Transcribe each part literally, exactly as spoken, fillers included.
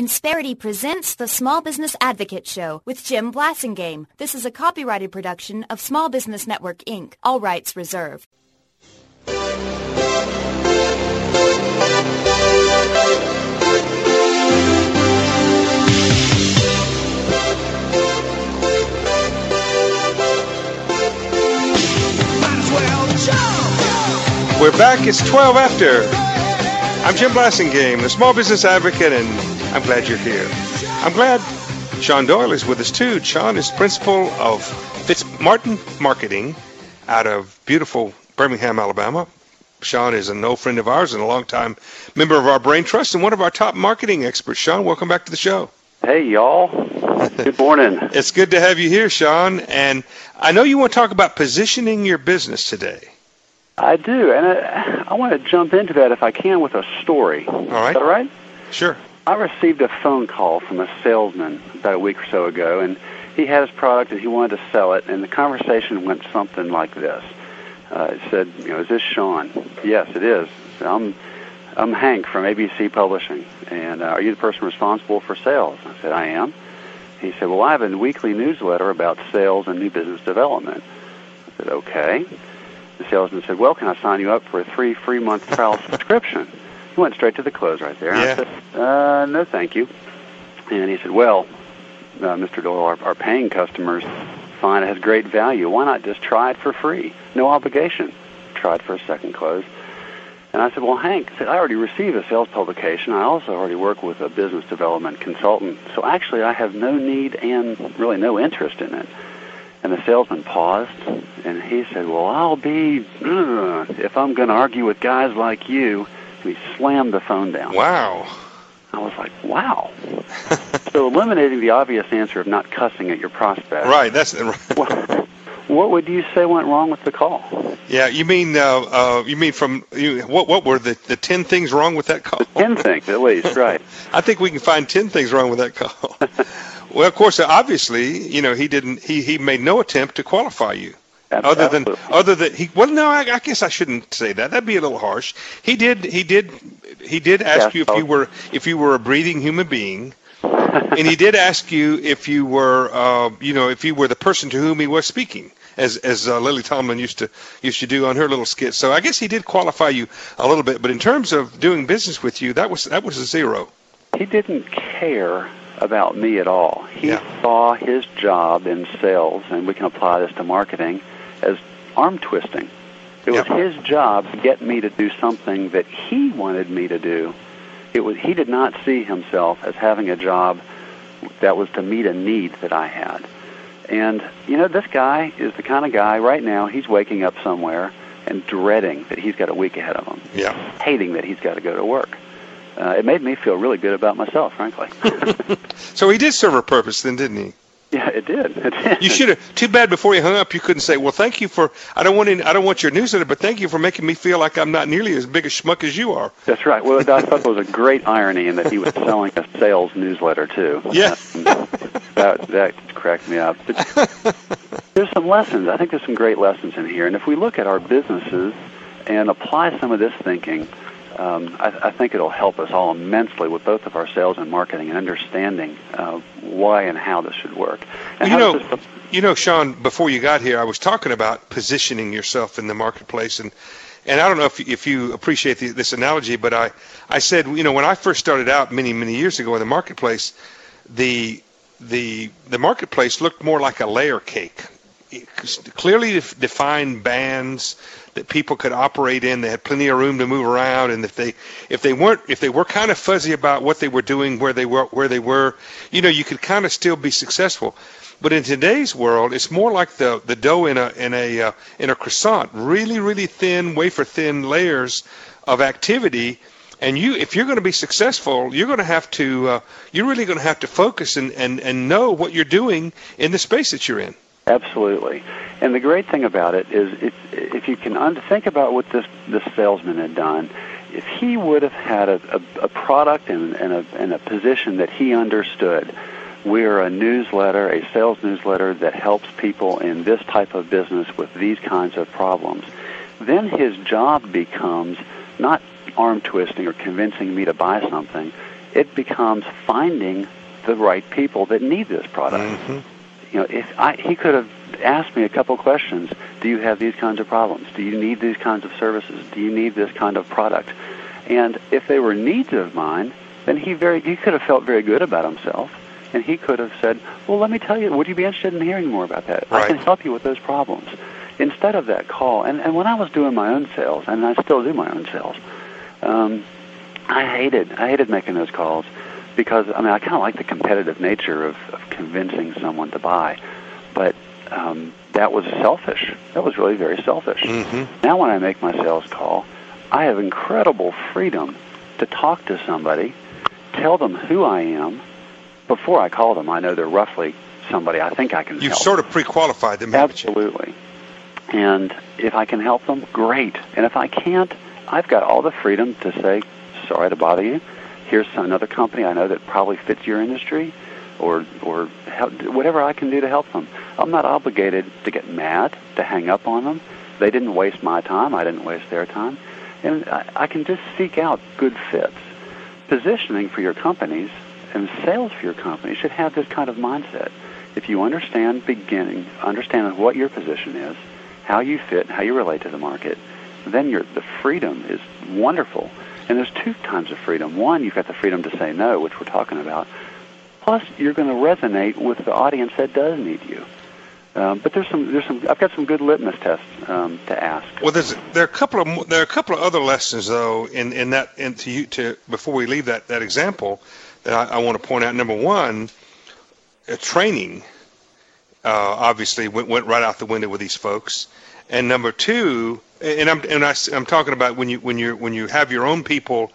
Insperity presents the Small Business Advocate Show with Jim Blasingame. This is a copyrighted production of Small Business Network, Incorporated. All rights reserved. We're back. It's twelve after. I'm Jim Blasingame, the Small Business Advocate, and I'm glad you're here. I'm glad Sean Doyle is with us, too. Sean is principal of Fitzmartin Marketing out of beautiful Birmingham, Alabama. Sean is an old friend of ours and a longtime member of our Brain Trust and one of our top marketing experts. Sean, welcome back to the show. Hey, y'all. Good morning. It's good to have you here, Sean. And I know you want to talk about positioning your business today. I do, and I, I want to jump into that if I can with a story. All right. Is that all right? Sure. I received a phone call from a salesman about a week or so ago, and he had his product and he wanted to sell it, and the conversation went something like this. Uh, it said, you know, is this Sean? Yes, it is. I'm, I'm Hank from A B C Publishing, and uh, are you the person responsible for sales? I said, I am. He said, well, I have a weekly newsletter about sales and new business development. I said, okay. The salesman said, well, can I sign you up for a three free month trial subscription? He went straight to the close right there. And yeah. I said, uh, no, thank you. And he said, well, uh, Mister Doyle, our, our paying customers find it has great value. Why not just try it for free? No obligation. Try it for a second close. And I said, well, Hank, I, said, I already received a sales publication. I also already work with a business development consultant. So actually I have no need and really no interest in it. And the salesman paused, and he said, well, I'll be, uh, if I'm going to argue with guys like you. And he slammed the phone down. Wow. I was like, wow. So eliminating the obvious answer of not cussing at your prospect. Right. That's what, what would you say went wrong with the call? Yeah, you mean uh, uh, you mean from you, what? What were the, the ten things wrong with that call? The ten things, at least, right? I think we can find ten things wrong with that call. Well, of course, obviously, you know, he didn't. He, he made no attempt to qualify you, other than other than he. Well, no, I, I guess I shouldn't say that. That'd be a little harsh. He did. He did. He did ask you if you were if you were a breathing human being, and he did ask you if you were, uh, you know, if you were the person to whom he was speaking, as as uh, Lily Tomlin used to used to do on her little skit. So I guess he did qualify you a little bit, but in terms of doing business with you, that was that was a zero. He didn't care about me at all. He yeah. saw his job in sales, and we can apply this to marketing, as arm twisting. It was yeah. his job to get me to do something that he wanted me to do. It was he did not see himself as having a job that was to meet a need that I had. And, you know, this guy is the kind of guy right now, he's waking up somewhere and dreading that he's got a week ahead of him. Yeah. Hating that he's got to go to work. Uh, it made me feel really good about myself, frankly. So he did serve a purpose then, didn't he? Yeah, it did. It did. You should have. Too bad before you hung up, you couldn't say, "Well, thank you for. I don't want any, I don't want your newsletter, but thank you for making me feel like I'm not nearly as big a schmuck as you are." That's right. Well, I thought it was a great irony in that he was selling a sales newsletter too. Yeah. that that cracked me up. But there's some lessons. I think there's some great lessons in here, and if we look at our businesses and apply some of this thinking. Um, I, I think it'll help us all immensely with both of our sales and marketing and understanding uh, why and how this should work. And you know, this... you know, Sean, before you got here, I was talking about positioning yourself in the marketplace, and and I don't know if if you appreciate the, this analogy, but I I said, you know, when I first started out many many years ago in the marketplace, the the the marketplace looked more like a layer cake. Clearly defined bands that people could operate in. They had plenty of room to move around, and if they if they weren't if they were kind of fuzzy about what they were doing, where they were where they were, you know, you could kind of still be successful. But in today's world, it's more like the the dough in a in a uh, in a croissant, really really thin, wafer thin layers of activity. And you, if you're going to be successful, you're going to have to uh, you're really going to have to focus and, and, and know what you're doing in the space that you're in. Absolutely. And the great thing about it is if, if you can un- think about what this, this salesman had done, if he would have had a, a, a product and, and, a, and a position that he understood, we're a newsletter, a sales newsletter that helps people in this type of business with these kinds of problems, then his job becomes not arm twisting or convincing me to buy something. It becomes finding the right people that need this product. Mm-hmm. You know, if I, he could have asked me a couple questions. Do you have these kinds of problems? Do you need these kinds of services? Do you need this kind of product? And if they were needs of mine, then he very he could have felt very good about himself, and he could have said, well, let me tell you, would you be interested in hearing more about that? Right. I can help you with those problems. Instead of that call, and, and when I was doing my own sales, and I still do my own sales, um, I hated I hated making those calls because, I mean, I kind of like the competitive nature of, of convincing someone to buy, but um, that was selfish. That was really very selfish. Mm-hmm. Now when I make my sales call, I have incredible freedom to talk to somebody, tell them who I am. Before I call them, I know they're roughly somebody I think I can You've help. sort of pre-qualified them, haven't you? Absolutely. And if I can help them, great. And if I can't, I've got all the freedom to say, sorry to bother you. Here's another company I know that probably fits your industry, or or help, whatever I can do to help them. I'm not obligated to get mad, to hang up on them. They didn't waste my time. I didn't waste their time. And I, I can just seek out good fits. Positioning for your companies and sales for your company should have this kind of mindset. If you understand beginning, understand what your position is, how you fit, how you relate to the market, then your the freedom is wonderful. And there's two kinds of freedom. One, you've got the freedom to say no, which we're talking about. Plus, you're going to resonate with the audience that does need you. Um, but there's some, there's some. I've got some good litmus tests um, to ask. Well, there's there are a couple of there are a couple of other lessons though in in that in to you to before we leave that that example that I, I want to point out. Number one, uh, training uh, obviously went went right out the window with these folks, and number two, and I'm and I, I'm talking about when you when you when you have your own people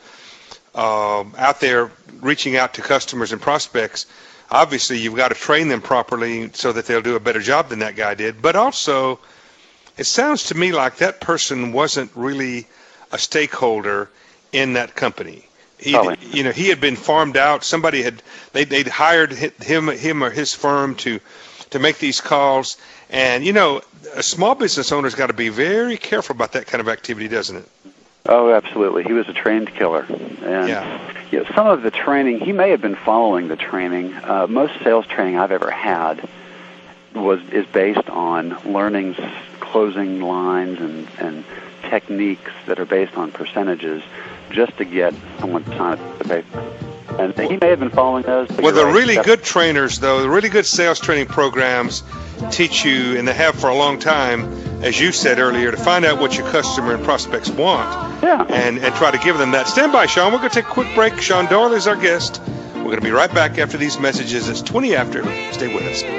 um, out there reaching out to customers and prospects. Obviously, you've got to train them properly so that they'll do a better job than that guy did. But also, it sounds to me like that person wasn't really a stakeholder in that company. He, Probably. you know, he had been farmed out. Somebody had they they'd hired him, him or his firm to to make these calls. And you know, a small business owner's got to be very careful about that kind of activity, doesn't it? Oh, absolutely. He was a trained killer. And yeah. You know, some of the training, he may have been following the training. Uh, most sales training I've ever had was is based on learning closing lines and, and techniques that are based on percentages just to get someone to sign up the paper. And he may have been following those. Well, the right. really That's, good trainers, though, the really good sales training programs teach you, and they have for a long time, as you said earlier, to find out what your customer and prospects want. Yeah. And, and try to give them that. Stand by, Sean. We're going to take a quick break. Sean Doyle is our guest. We're going to be right back after these messages. It's twenty after. Stay with us.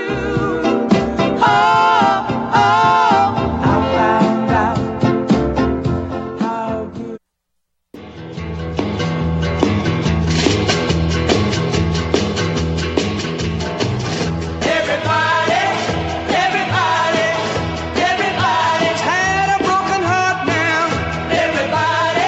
Oh, oh, I found out how good. Everybody, everybody, everybody's had a broken heart now. Everybody,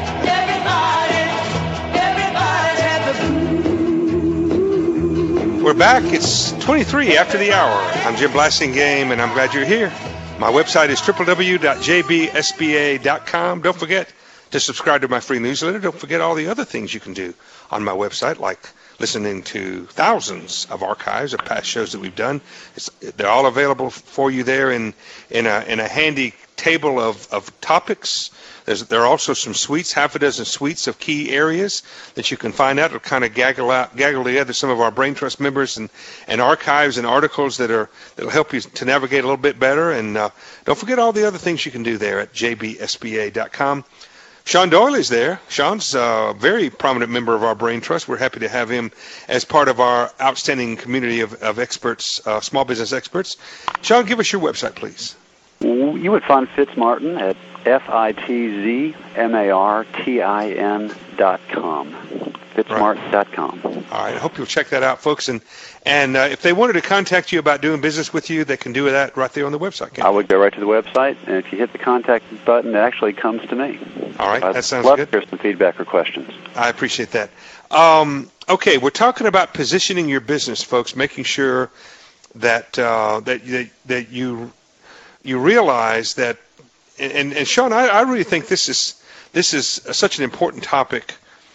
everybody, everybody's had the blues. We're back. It's twenty-three after the hour. I'm Jim Blassingame, and I'm glad you're here. My website is w w w dot j b s b a dot com. Don't forget to subscribe to my free newsletter. Don't forget all the other things you can do on my website, like listening to thousands of archives of past shows that we've done. It's, they're all available for you there in in a in a handy table of, of topics. There's, there are also some suites, half a dozen suites of key areas that you can find out or kind of gaggle out, gaggle together some of our Brain Trust members and, and archives and articles that are that'll help you to navigate a little bit better. And uh, don't forget all the other things you can do there at j b s b a dot com. Sean Doyle is there. Sean's a very prominent member of our Brain Trust. We're happy to have him as part of our outstanding community of, of experts, uh, small business experts. Sean, give us your website, please. You would find Fitz Martin at F I T Z M A R T I N dot com. Fitzmartin dot com. All right. I hope you'll check that out, folks. And and uh, if they wanted to contact you about doing business with you, they can do that right there on the website. I would go right to the website, and if you hit the contact button, it actually comes to me. All right. I'd that sounds love good. to hear some feedback or questions. I appreciate that. Um, okay. We're talking about positioning your business, folks, making sure that uh, that, that that you you realize that. And, and Sean, I, I really think this is this is such an important topic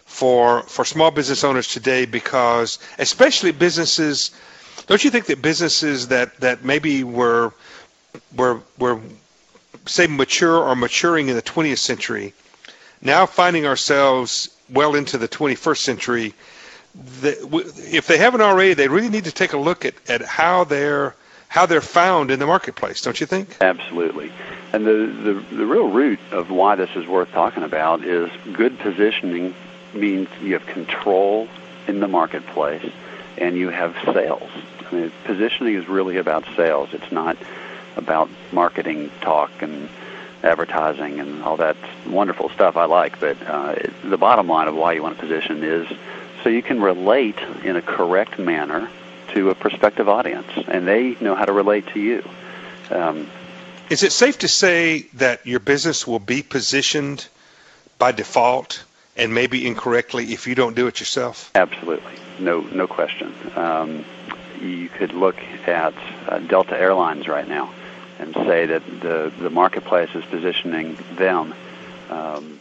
for for small business owners today, because especially businesses, don't you think that businesses that, that maybe were were were say mature or maturing in the twentieth century, now finding ourselves well into the twenty-first century, the, if they haven't already, they really need to take a look at, at how they're how they're found in the marketplace, don't you think? Absolutely. And the, the, the real root of why this is worth talking about is good positioning means you have control in the marketplace and you have sales. I mean, positioning is really about sales. It's not about marketing talk and advertising and all that wonderful stuff I like, but uh, it, the bottom line of why you want to position is so you can relate in a correct manner to a prospective audience, and they know how to relate to you. Um, Is it safe to say that your business will be positioned by default and maybe incorrectly if you don't do it yourself? Absolutely. No, no question. Um, you could look at uh, Delta Airlines right now and say that the, the marketplace is positioning them. Um,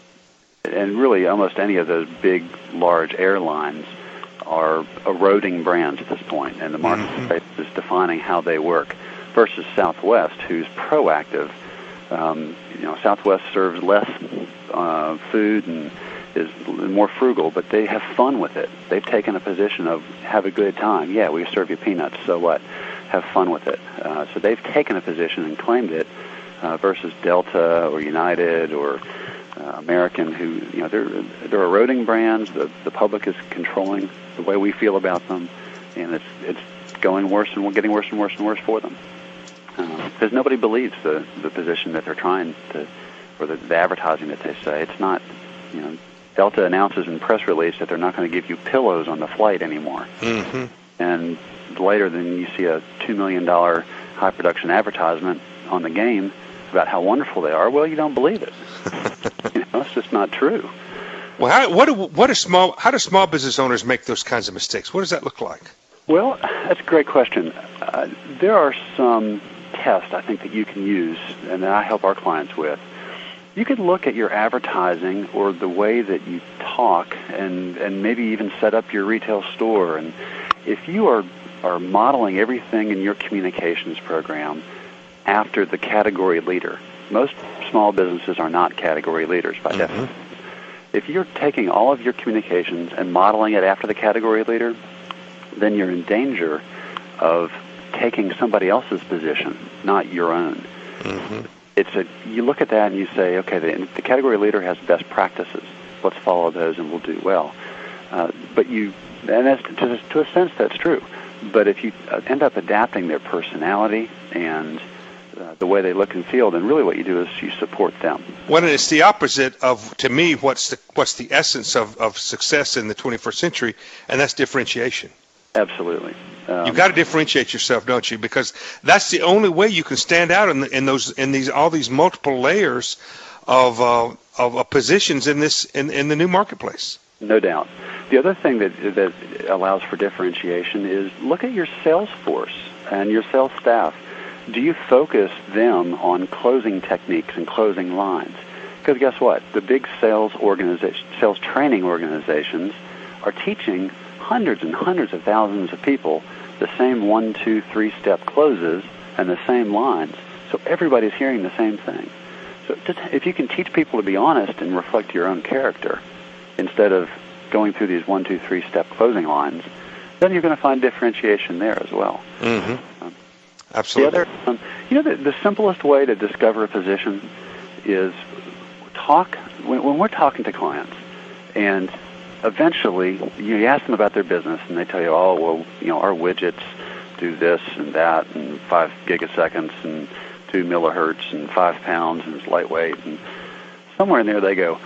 and really almost any of those big, large airlines are eroding brands at this point, and the marketplace mm-hmm. is defining how they work versus Southwest, who's proactive. Um, you know, Southwest serves less uh, food and is more frugal, but they have fun with it. They've taken a position of have a good time. Yeah, we serve you peanuts, so what? Have fun with it. Uh, so they've taken a position and claimed it uh, versus Delta or United or uh, American, who, you know, they're they're eroding brands. The the public is controlling the way we feel about them, and it's it's going worse and getting worse and worse and worse for them. Because uh, nobody believes the, the position that they're trying to, or the, the advertising that they say. It's not, you know, Delta announces in press release that they're not going to give you pillows on the flight anymore. Mm-hmm. And later then you see a two million dollars high production advertisement on the game about how wonderful they are. Well, you don't believe it. You know, it's just not true. Well, how, what do, what do small, how do small business owners make those kinds of mistakes? What does that look like? Well, that's a great question. Uh, there are some tests I think that you can use and that I help our clients with. You could look at your advertising or the way that you talk and, and maybe even set up your retail store. And if you are, are modeling everything in your communications program after the category leader, most small businesses are not category leaders by mm-hmm. definition. If you're taking all of your communications and modeling it after the category leader, then you're in danger of taking somebody else's position, not your own. Mm-hmm. It's a you look at that and you say, okay, the, the category leader has best practices. Let's follow those and we'll do well. Uh, but you, and that's, to, to a sense, that's true. But if you end up adapting their personality and uh, the way they look and feel, then really what you do is you support them. Well, and it's the opposite of, to me, what's the what's the essence of, of success in the twenty-first century, and that's differentiation. Absolutely. Um, You've got to differentiate yourself, don't you? Because that's the only way you can stand out in, the, in those in these all these multiple layers of uh, of uh, positions in this in, in the new marketplace. No doubt. The other thing that that allows for differentiation is look at your sales force and your sales staff. Do you focus them on closing techniques and closing lines? Because guess what? The big sales organization, sales training organizations are teaching hundreds and hundreds of thousands of people the same one, two, three-step closes and the same lines. So everybody's hearing the same thing. So just, if you can teach people to be honest and reflect your own character instead of going through these one, two, three-step closing lines, then you're going to find differentiation there as well. Mm-hmm. Um, Absolutely. The other, um, you know, the, the simplest way to discover a position is talk, when, when we're talking to clients, and eventually you ask them about their business, and they tell you, oh, well, you know, our widgets do this and that, and five gigaseconds, and two millihertz, and five pounds, and it's lightweight, and somewhere in there they go,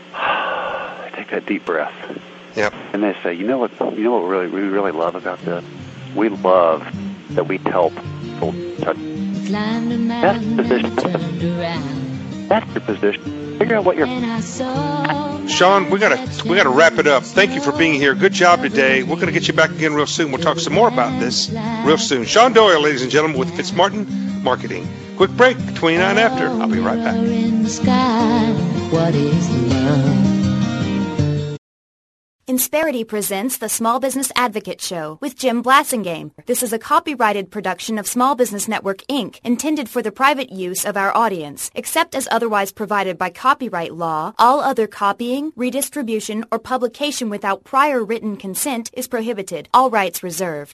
they take that deep breath. Yep. And they say, you know what, you know what really we really love about this? We love that we help people touch. That's the position. That's your position. Figure out what you're. Sean, we gotta we gotta wrap it up. Thank you for being here. Good job today. We're gonna get you back again real soon. We'll talk some more about this real soon. Sean Doyle, ladies and gentlemen, with Fitzmartin Marketing. Quick break. twenty-nine after. I'll be right back. Insperity presents the Small Business Advocate Show with Jim Blasingame. This is a copyrighted production of Small Business Network, Incorporated, intended for the private use of our audience. Except as otherwise provided by copyright law, all other copying, redistribution, or publication without prior written consent is prohibited. All rights reserved.